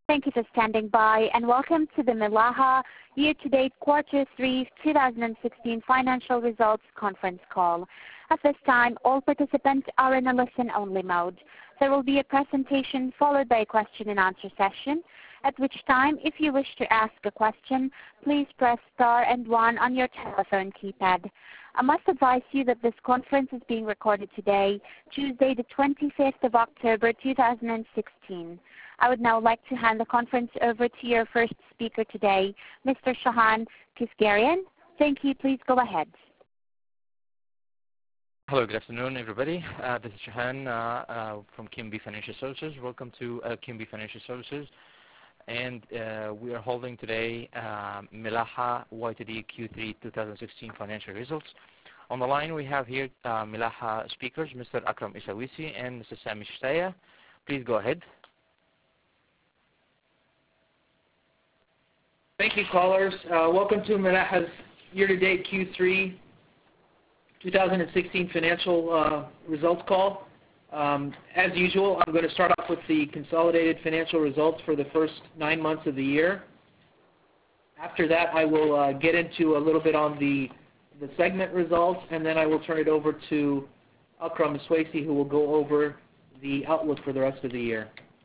Thank you for standing by, and welcome to the Milaha Year-to-Date Quarter 3 2016 Financial Results Conference Call. At this time, all participants are in a listen-only mode. There will be a presentation followed by a question-and-answer session, at which time, if you wish to ask a question, please press star and 1 on your telephone keypad. I must advise you that this conference is being recorded today, Tuesday the 25th of October 2016. I would now like to hand the conference over to your first speaker today, Mr. Shahan Kizgarian. Thank you. Please go ahead. Hello, good afternoon, everybody. This is Shahan from QNB Financial Services. Welcome to QNB Financial Services. And we are holding today Milaha YTD Q3 2016 financial results. On the line we have here Milaha speakers, Mr. Akram Isawisi and Mr. Sami Shtaya. Please go ahead. Thank you, callers. Welcome to Milaha's year-to-date Q3 2016 financial results call. As usual, I'm going to start off with the consolidated financial results for the first 9 months of the year. After that, I will get into a little bit on the segment results, and then I will turn it over to Akram Isawisi, who will go over the outlook for the rest of the year.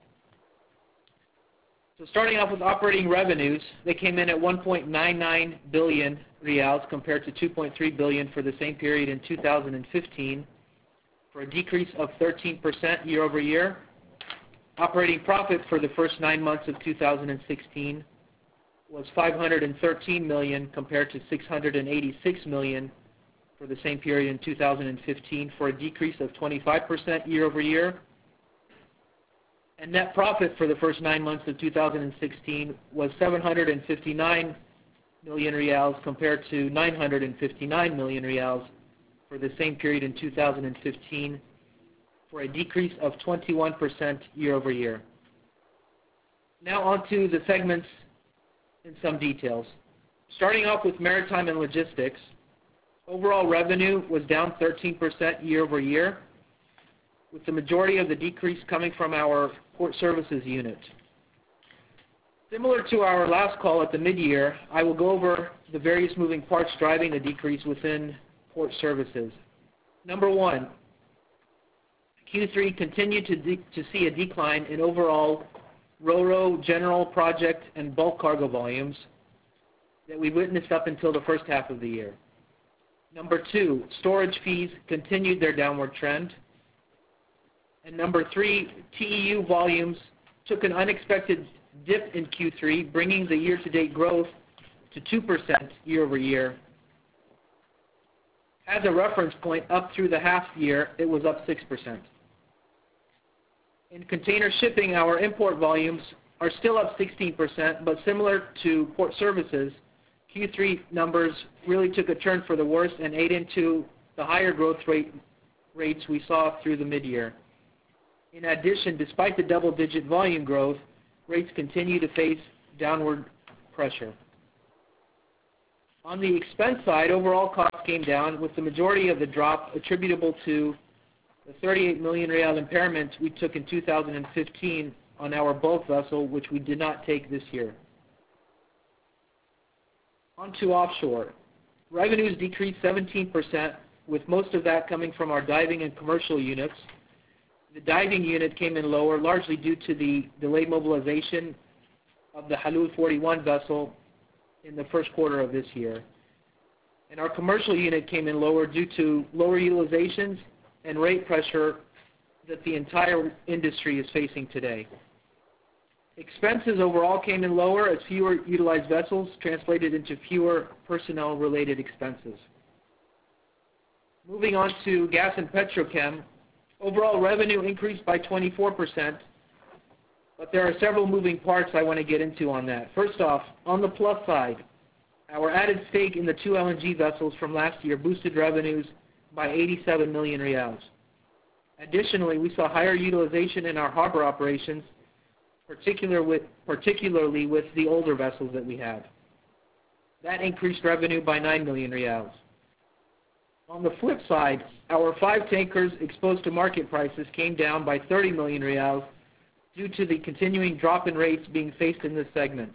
So starting off with operating revenues, they came in at 1.99 billion riyals compared to 2.3 billion for the same period in 2015, for a decrease of 13% year over year. Operating profit for the first 9 months of 2016 was 513 million compared to 686 million for the same period in 2015, for a decrease of 25% year over year. And net profit for the first 9 months of 2016 was 759 million riyals compared to 959 million riyals for the same period in 2015, for a decrease of 21% year over year. Now on to the segments in some details. Starting off with maritime and logistics, overall revenue was down 13% year over year, with the majority of the decrease coming from our port services unit. Similar to our last call at the mid-year, I will go over the various moving parts driving the decrease within port services. Number one, Q3 continued to see a decline in overall RoRo, general, project, and bulk cargo volumes that we witnessed up until the first half of the year. Number two, storage fees continued their downward trend. And number three, TEU volumes took an unexpected dip in Q3, bringing the year-to-date growth to 2% year over year. As a reference point, up through the half year, it was up 6%. In container shipping, our import volumes are still up 16%, but similar to port services, Q3 numbers really took a turn for the worse and ate into the higher growth rates we saw through the mid-year. In addition, despite the double-digit volume growth, rates continue to face downward pressure. On the expense side, overall costs came down, with the majority of the drop attributable to the 38 million riyal impairment we took in 2015 on our bulk vessel, which we did not take this year. On to offshore. Revenues decreased 17%, with most of that coming from our diving and commercial units. The diving unit came in lower, largely due to the delayed mobilization of the Halul 41 vessel in the first quarter of this year. And our commercial unit came in lower due to lower utilizations and rate pressure that the entire industry is facing today. Expenses overall came in lower as fewer utilized vessels translated into fewer personnel-related expenses. Moving on to gas and petrochem, overall revenue increased by 24%, but there are several moving parts I want to get into on that. First off, on the plus side, our added stake in the 2 LNG vessels from last year boosted revenues by 87 million riyals. Additionally, we saw higher utilization in our harbor operations, particularly with the older vessels that we had. That increased revenue by 9 million riyals. On the flip side, our 5 tankers exposed to market prices came down by 30 million riyals due to the continuing drop in rates being faced in this segment.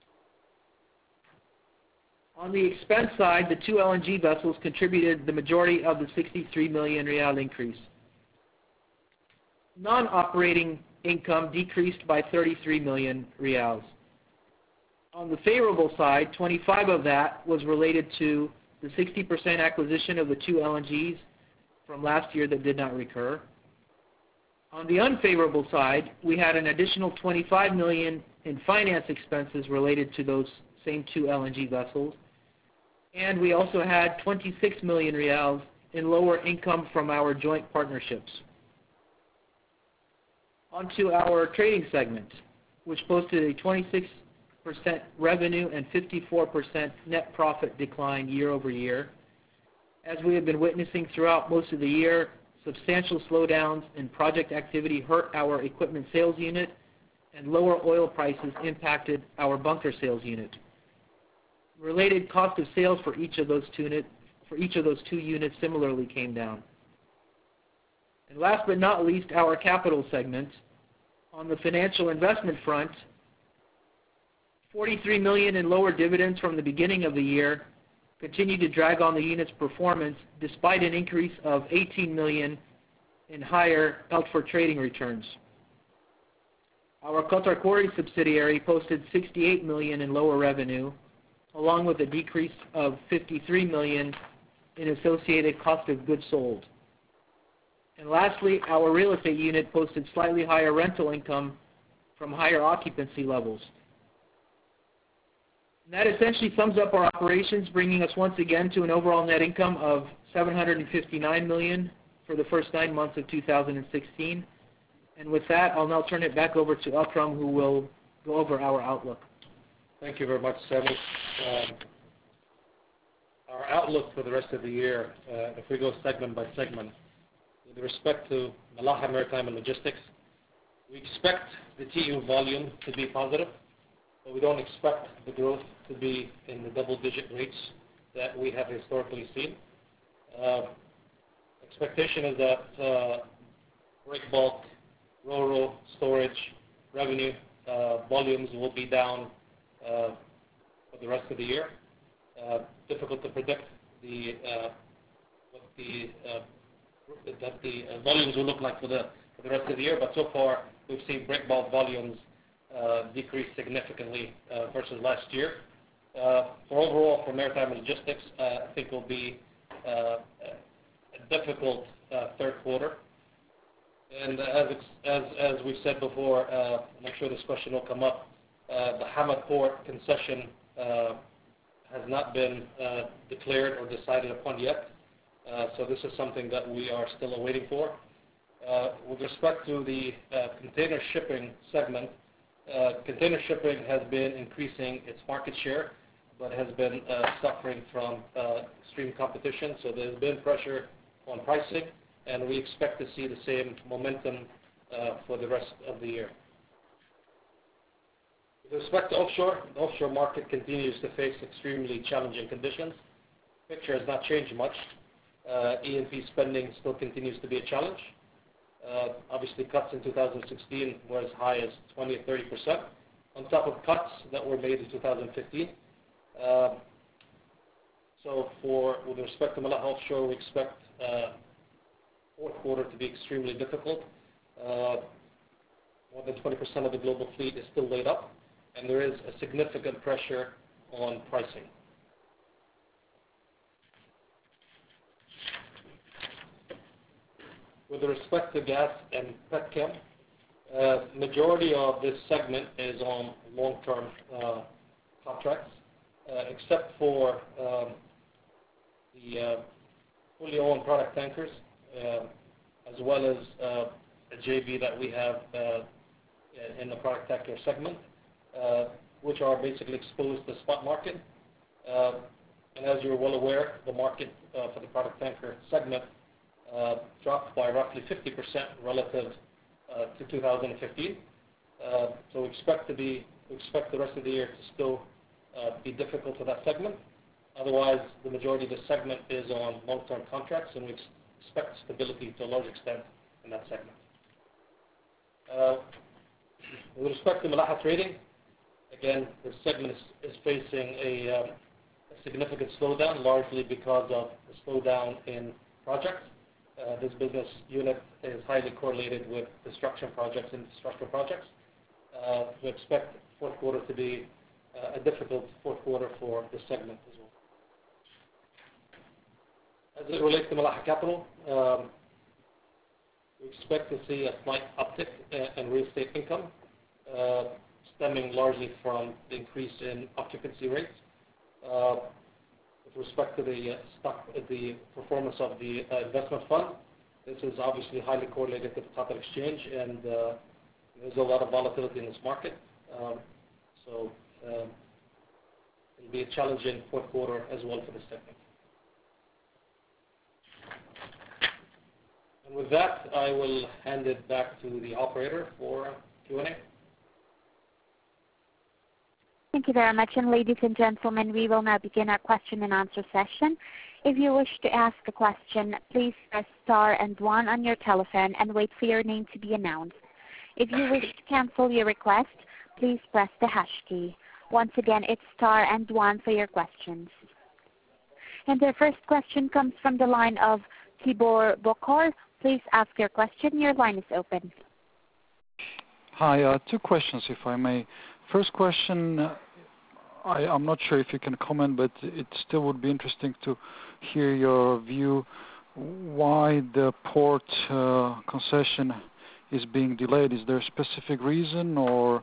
On the expense side, the 2 LNG vessels contributed the majority of the 63 million Rial increase. Non-operating income decreased by 33 million Rials. On the favorable side, 25 of that was related to the 60% acquisition of the 2 LNGs from last year that did not recur. On the unfavorable side, we had an additional 25 million in finance expenses related to those same 2 LNG vessels. And we also had 26 million Rials in lower income from our joint partnerships. Onto our trading segment, which posted a 26% revenue and 54% net profit decline year over year. As we have been witnessing throughout most of the year, substantial slowdowns in project activity hurt our equipment sales unit, and lower oil prices impacted our bunker sales unit. Related cost of sales for each of those 2 units similarly came down. And last but not least, our capital segment. On the financial investment front, 43 million in lower dividends from the beginning of the year continued to drag on the unit's performance despite an increase of 18 million in higher held-for trading returns. Our Qatar Quarries subsidiary posted 68 million in lower revenue, along with a decrease of 53 million in associated cost of goods sold. And lastly, our real estate unit posted slightly higher rental income from higher occupancy levels. And that essentially sums up our operations, bringing us once again to an overall net income of 759 million for the first 9 months of 2016. And with that, I'll now turn it back over to Akram, who will go over our outlook. Thank you very much, Sami. Our outlook for the rest of the year, if we go segment by segment, with respect to Milaha Maritime and Logistics, we expect the TEU volume to be positive, but we don't expect the growth to be in the double-digit rates that we have historically seen. Expectation is that break bulk, RoRo, storage, revenue volumes will be down for the rest of the year. Difficult to predict what the volumes will look like for the rest of the year, but so far we've seen break bulk volumes decrease significantly versus last year. Overall, for Maritime and Logistics, I think it will be a difficult third quarter. And as we've said before, and I'm sure this question will come up, the Hamad Port concession has not been declared or decided upon yet. So this is something that we are still awaiting for. With respect to the container shipping segment, container shipping has been increasing its market share, but has been suffering from extreme competition. So there's been pressure on pricing, and we expect to see the same momentum for the rest of the year. With respect to offshore, the offshore market continues to face extremely challenging conditions. The picture has not changed much. E&P spending still continues to be a challenge. Obviously, cuts in 2016 were as high as 20 or 30%, on top of cuts that were made in 2015. So with respect to Milaha Offshore, we expect fourth quarter to be extremely difficult. More than 20% of the global fleet is still laid up, and there is a significant pressure on pricing. With respect to gas and petchem, majority of this segment is on long-term contracts, except for the fully owned product tankers, as well as a JV that we have in the product tanker segment, which are basically exposed to the spot market. And as you're well aware, the market for the product tanker segment dropped by roughly 50% relative to 2015. So we expect the rest of the year to still be difficult for that segment. Otherwise, the majority of the segment is on long-term contracts, and we expect stability to a large extent in that segment. With respect to Milaha Trading, again, the segment is facing a significant slowdown, largely because of the slowdown in projects. This business unit is highly correlated with construction projects and infrastructure projects. We expect fourth quarter to be a difficult fourth quarter for this segment as well. As it relates to Milaha Capital, we expect to see a slight uptick in real estate income, stemming largely from the increase in occupancy rates. With respect to the performance of the investment fund, this is obviously highly correlated to the Qatar exchange, and there's a lot of volatility in this market. So it'll be a challenging fourth quarter as well for this segment. And with that, I will hand it back to the operator for Q&A. Thank you very much. And ladies and gentlemen, we will now begin our question and answer session. If you wish to ask a question, please press star and 1 on your telephone and wait for your name to be announced. If you wish to cancel your request, please press the hash key. Once again, it's star and 1 for your questions. And the first question comes from the line of Tibor Bokor. Please ask your question. Your line is open. Hi, 2 questions, if I may. First question, I'm not sure if you can comment, but it still would be interesting to hear your view why the port concession is being delayed. Is there a specific reason, or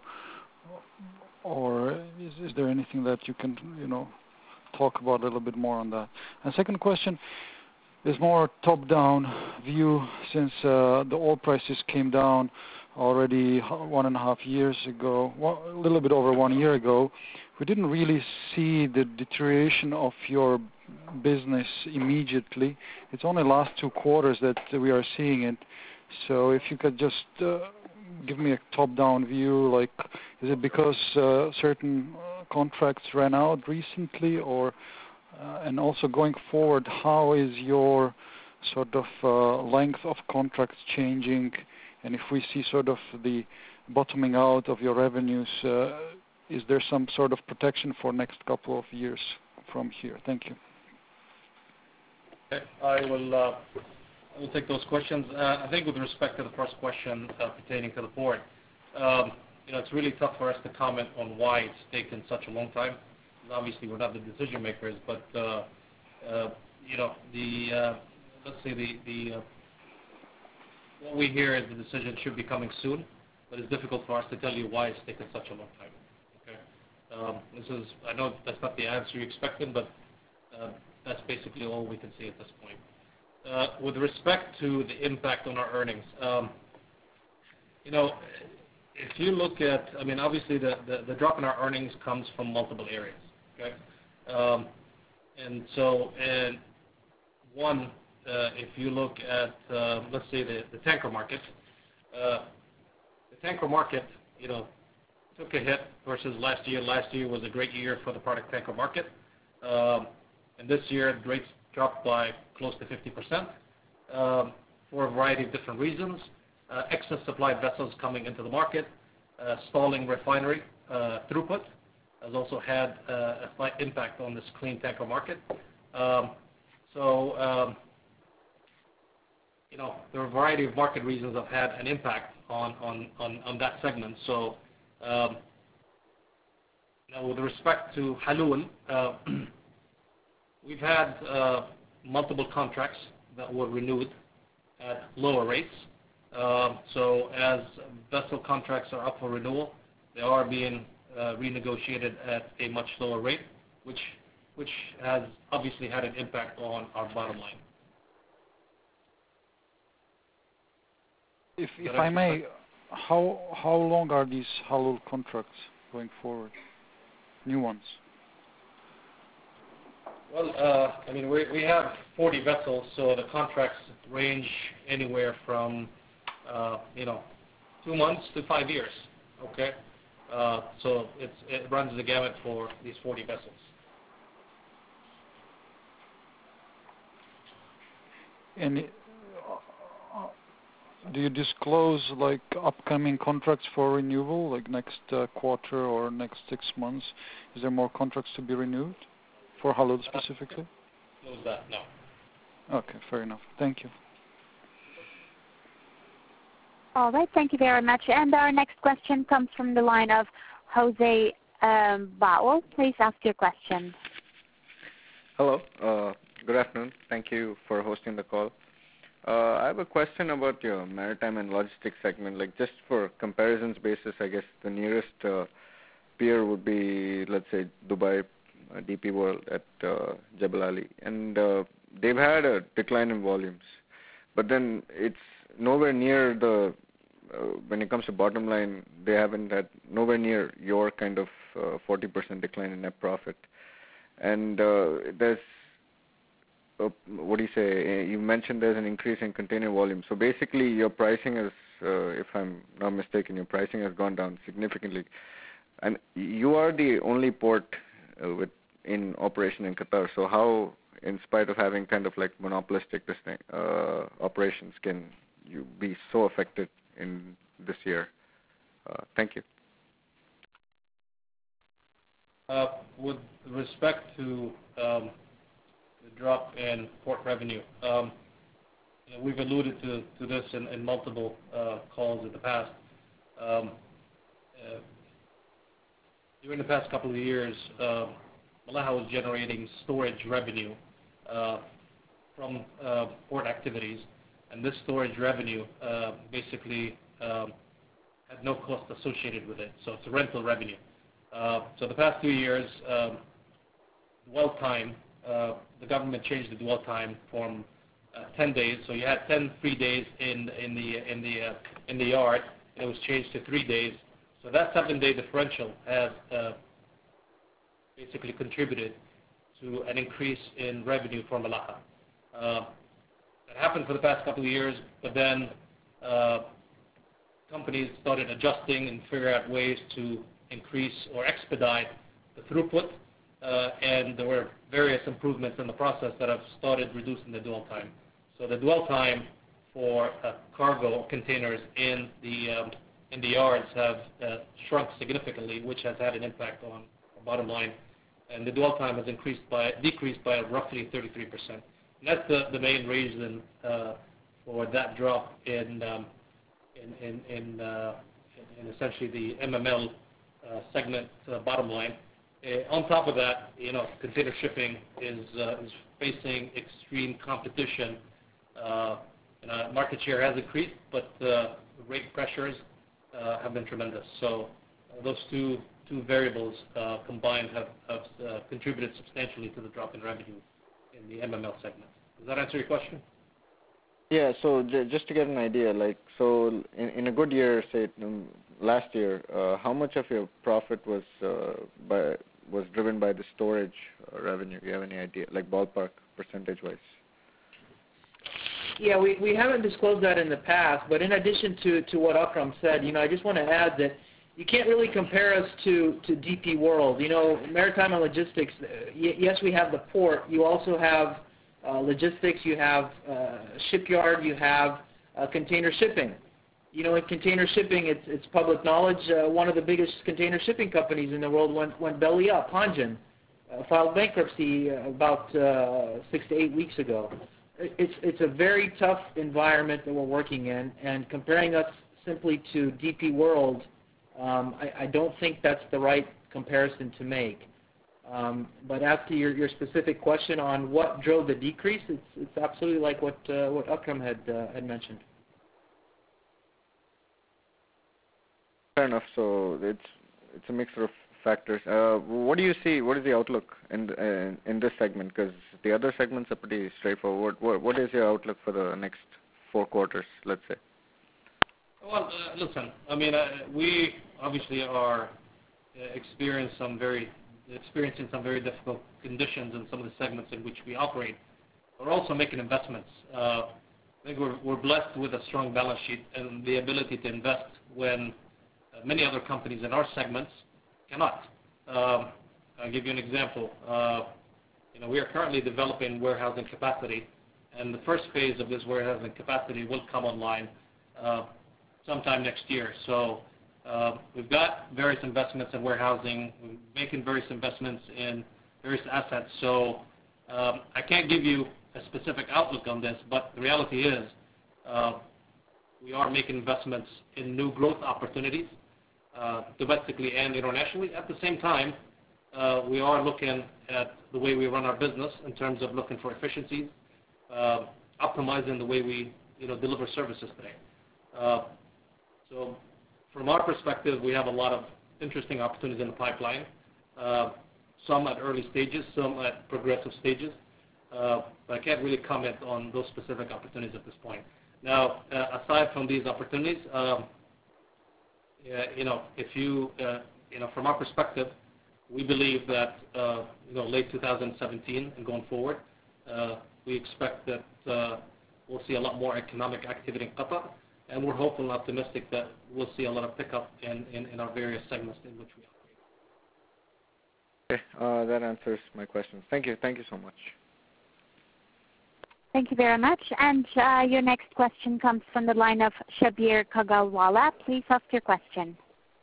is there anything that you can talk about a little bit more on that? And second question is more top-down view. Since the oil prices came down already 1.5 years ago, a little bit over 1 year ago, we didn't really see the deterioration of your business immediately. It's only last 2 quarters that we are seeing it. So if you could just give me a top-down view, like, is it because certain contracts ran out recently, or and also going forward, how is your sort of length of contracts changing? And if we see sort of the bottoming out of your revenues, is there some sort of protection for next couple of years from here? Thank you. Okay. I will take those questions. I think with respect to the first question pertaining to the port, it's really tough for us to comment on why it's taken such a long time. Obviously, we're not the decision makers, but let's say what we hear is the decision should be coming soon, but it's difficult for us to tell you why it's taken such a long time. Okay. I know that's not the answer you expected, but that's basically all we can see at this point. With respect to the impact on our earnings, if you look at, obviously the drop in our earnings comes from multiple areas. Okay. If you look at, let's say, the tanker market, took a hit versus last year. Last year was a great year for the product tanker market. And this year, the rates dropped by close to 50% for a variety of different reasons. Excess supply of vessels coming into the market, stalling refinery throughput has also had a slight impact on this clean tanker market. There are a variety of market reasons that have had an impact on that segment. So with respect to Halul, we've had multiple contracts that were renewed at lower rates. So as vessel contracts are up for renewal, they are being renegotiated at a much lower rate, which has obviously had an impact on our bottom line. If I may, how long are these Halul contracts going forward? New ones? Well, we have 40 vessels, so the contracts range anywhere from 2 months to 5 years. Okay, so it runs the gamut for these 40 vessels. And do you disclose like upcoming contracts for renewal, like next quarter or next 6 months? Is there more contracts to be renewed for Halud specifically? Close that, no. Okay, fair enough. Thank you. All right, thank you very much. And our next question comes from the line of Jose Bao. Please ask your question. Hello. Good afternoon. Thank you for hosting the call. I have a question about your maritime and logistics segment. Like just for comparisons basis, I guess the nearest peer would be, let's say, Dubai DP World at Jebel Ali, and they've had a decline in volumes, but then it's nowhere near the when it comes to bottom line, they haven't had nowhere near your kind of 40% decline in net profit. And there's what do you say? You mentioned there's an increase in container volume. So basically, your pricing is, if I'm not mistaken, your pricing has gone down significantly. And you are the only port in operation in Qatar. So how, in spite of having kind of like monopolistic operations, can you be so affected in this year? Thank you. With respect to the drop in port revenue, we've alluded to this in multiple calls in the past. During the past couple of years, Milaha was generating storage revenue from port activities, and this storage revenue basically had no cost associated with it, so it's a rental revenue. So the past 2 years, dwell time, the government changed the dwell time from 10 days, so you had 10 free days in the yard, and it was changed to 3 days. So that 7-day differential has basically contributed to an increase in revenue for Milaha. That happened for the past couple of years, but then companies started adjusting and figuring out ways to increase or expedite the throughput, and there were various improvements in the process that have started reducing the dwell time. So the dwell time for cargo containers in the yards have shrunk significantly, which has had an impact on our bottom line. And the dwell time has decreased by roughly 33%. And that's the main reason for that drop in essentially the MML segment bottom line. On top of that, container shipping is facing extreme competition. Market share has increased, but rate pressures have been tremendous. So those two variables combined have contributed substantially to the drop in revenue in the MML segment. Does that answer your question? Yeah, so just to get an idea, like, so in a good year, say last year, how much of your profit was driven by the storage revenue? Do you have any idea, like ballpark percentage-wise? Yeah, we haven't disclosed that in the past, but in addition to what Akram said, I just want to add that you can't really compare us to DP World. Maritime and logistics, yes, we have the port. You also have logistics, you have shipyard, you have container shipping. In container shipping, it's public knowledge, one of the biggest container shipping companies in the world went belly up. Hanjin filed bankruptcy about 6 to 8 weeks ago. It's a very tough environment that we're working in, and comparing us simply to DP World, I don't think that's the right comparison to make. But as to your specific question on what drove the decrease, it's absolutely like what Akram had mentioned. Fair enough. So it's a mixture of factors. What do you see? What is the outlook in this segment? Because the other segments are pretty straightforward. What is your outlook for the next 4 quarters, let's say? Well, listen. I mean, we obviously are experiencing some very difficult conditions in some of the segments in which we operate. We're also making investments. I think we're blessed with a strong balance sheet and the ability to invest when many other companies in our segments cannot. I'll give you an example. We are currently developing warehousing capacity, and the first phase of this warehousing capacity will come online sometime next year. So we've got various investments in warehousing. We're making various investments in various assets. So I can't give you a specific outlook on this, but the reality is we are making investments in new growth opportunities, domestically and internationally. At the same time, we are looking at the way we run our business in terms of looking for efficiencies, optimizing the way we deliver services today. So from our perspective, we have a lot of interesting opportunities in the pipeline, some at early stages, some at progressive stages. But I can't really comment on those specific opportunities at this point. Now, aside from these opportunities, from our perspective, we believe that late 2017 and going forward, we expect that we'll see a lot more economic activity in Qatar, and we're hopeful and optimistic that we'll see a lot of pickup in our various segments in which we operate. Okay, that answers my questions. Thank you. Thank you so much. Thank you very much. And your next question comes from the line of Shabir Kagalwala. Please ask your question.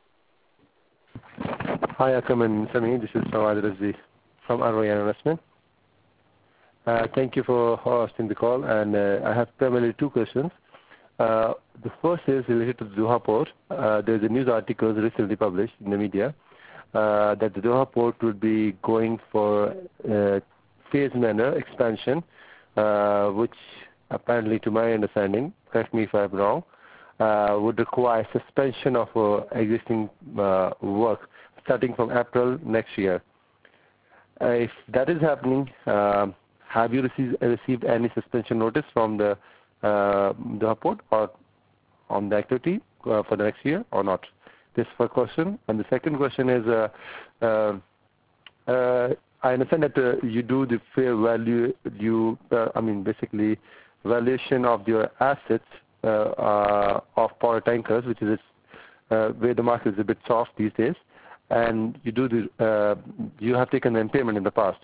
Hi, Akram and Sami. This is Fawad Razvi from Arwayan Investment. Thank you for hosting the call, and I have primarily two questions. The first is related to the Doha port. There's a news article recently published in the media that the Doha port would be going for phased manner expansion, which apparently, to my understanding, correct me if I'm wrong, would require suspension of existing work starting from April next year. If that is happening, have you received any suspension notice from the Doha port or on the activity for the next year or not? This is the first question. And the second question is, I understand that you do the fair value, basically valuation of your assets of power tankers, which is where the market is a bit soft these days, and you have taken an impairment in the past.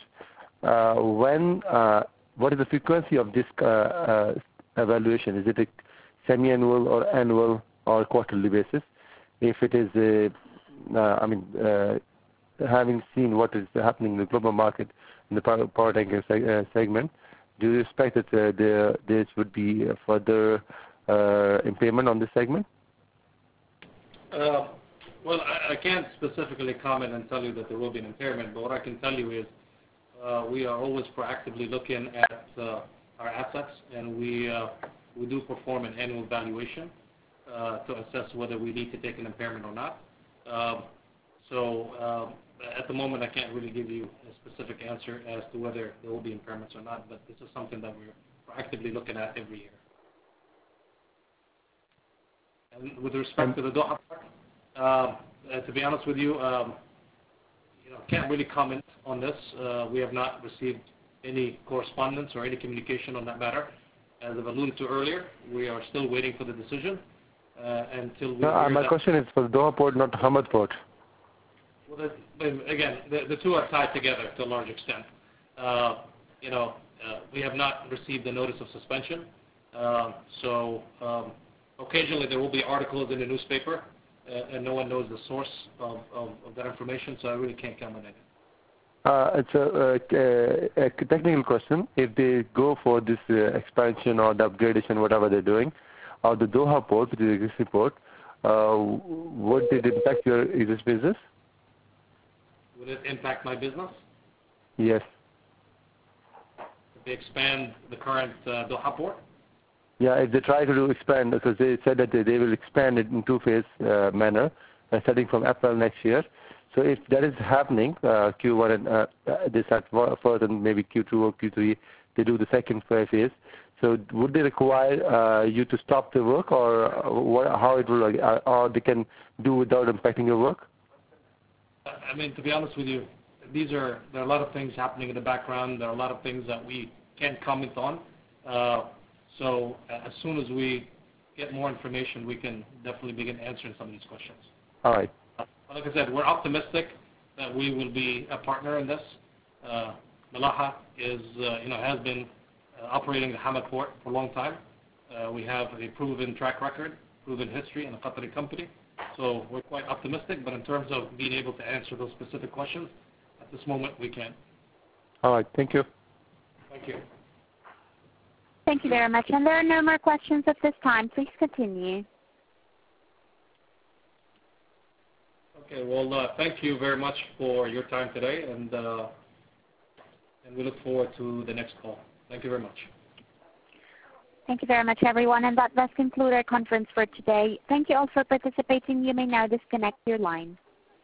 What is the frequency of this evaluation? Is it a semi-annual or annual or quarterly basis? If it is, having seen what is happening in the global market in the power tanker segment, do you expect that there would be a further impairment on this segment? Well, I can't specifically comment and tell you that there will be an impairment, but what I can tell you is we are always proactively looking at our assets, and we do perform an annual valuation to assess whether we need to take an impairment or not. At the moment, I can't really give you a specific answer as to whether there will be impairments or not, but this is something that we're proactively looking at every year. And with respect to the Doha part, to be honest with you, can't really comment on this. We have not received any correspondence or any communication on that matter. As I've alluded to earlier, we are still waiting for the decision until we my question is for the Doha port, not Hamad port. Well, again, the two are tied together to a large extent. We have not received the notice of suspension. Occasionally there will be articles in the newspaper, and no one knows the source of that information, so I really can't comment on it. It's a technical question. If they go for this expansion or the upgradation, whatever they're doing, of the Doha port, which is the existing port, would it impact your existing business? Would it impact my business? Yes. If they expand the current Doha port? Yeah, if they try to expand, because they said that they will expand it in two-phase manner, starting from April next year. So if that is happening, Q1 and they start first and maybe Q2 or Q3, they do the second phase. So would they require you to stop the work, or how it will, or they can do without impacting your work? I mean, to be honest with you, there are a lot of things happening in the background. There are a lot of things that we can't comment on. So as soon as we get more information, we can definitely begin answering some of these questions. All right. Like I said, we're optimistic that we will be a partner in this. Milaha has been operating the Hamad port for a long time, We have a proven track record, proven history, and a Qatari company. So we're quite optimistic, but in terms of being able to answer those specific questions, at this moment we can't. All right. Thank you. Thank you. Thank you very much. And there are no more questions at this time. Please continue. Okay. Well, thank you very much for your time today, and we look forward to the next call. Thank you very much. Thank you very much, everyone. And that does conclude our conference for today. Thank you all for participating. You may now disconnect your line.